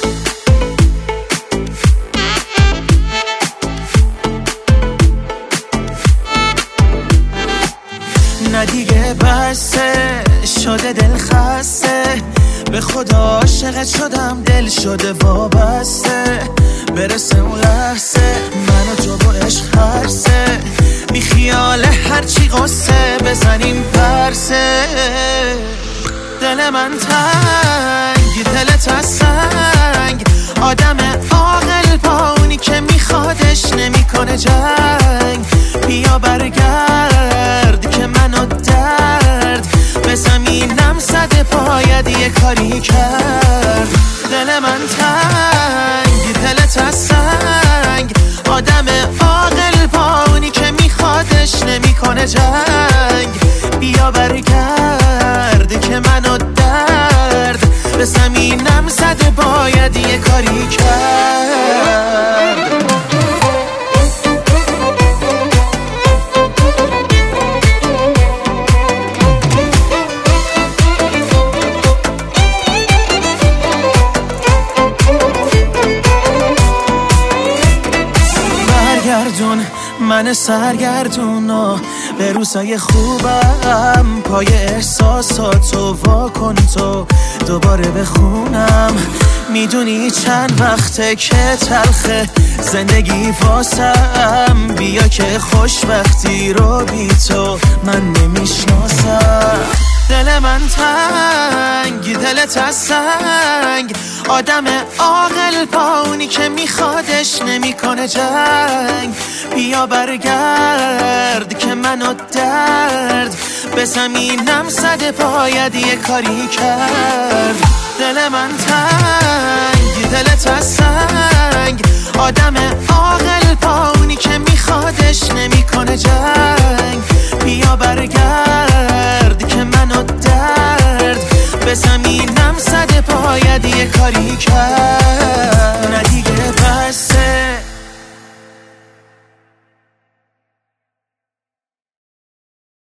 نه دیگه بسه شده دل خسته، به خدا عاشقت شدم دل شده وابسته. برسه اون لحظه من و تو با عشق هرسه، بی خیال هرچی قصه بزنیم پرسه. دل من تنگ دلت از سنگ، آدم عاقل با اونی که میخوادش نمیکنه جنگ. بیا برگرد که منو درد به زمینم زده، باید یه کاری کرد. دل من تنگ دلت از سنگ، آدم عاقل با اونی که میخوادش نمیکنه جنگ. بیا برگرد که منو درد به زمینم زده، باید یه کاری کرد. برگردون من سرگردون و به روزای خوبم، پای احساساتو واکن تو دوباره بخونم. میدونی چند وقته که تلخه زندگی واسم، بیا که خوشبختی رو بی تو من نمیشناسم. دل من تنگ دلت از سنگ، آدم عاقل با اونی که میخوادش نمیکنه جنگ. بیا برگرد که منو درد به زمینم زده، باید یه کاری کرد. دل من تنگ دلت از سنگ، آدم عاقل با اونی که میخوادش نمیکنه جنگ. بیا برگرد که منو درد به زمینم زده، باید یه کاری کرد.